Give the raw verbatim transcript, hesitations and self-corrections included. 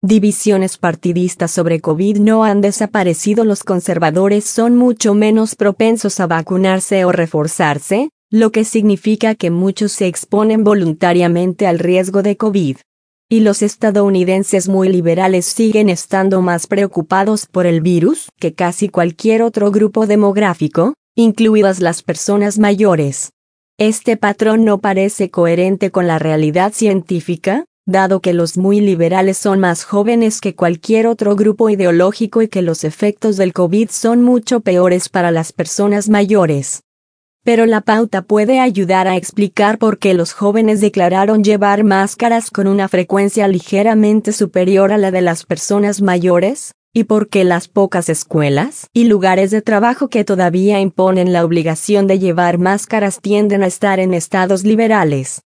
Divisiones partidistas sobre COVID no han desaparecido. Los conservadores son mucho menos propensos a vacunarse o reforzarse, lo que significa que muchos se exponen voluntariamente al riesgo de COVID. Y los estadounidenses muy liberales siguen estando más preocupados por el virus que casi cualquier otro grupo demográfico, incluidas las personas mayores. Este patrón no parece coherente con la realidad científica, dado que los muy liberales son más jóvenes que cualquier otro grupo ideológico y que los efectos del COVID son mucho peores para las personas mayores. Pero la pauta puede ayudar a explicar por qué los jóvenes declararon llevar máscaras con una frecuencia ligeramente superior a la de las personas mayores, y por qué las pocas escuelas y lugares de trabajo que todavía imponen la obligación de llevar máscaras tienden a estar en estados liberales.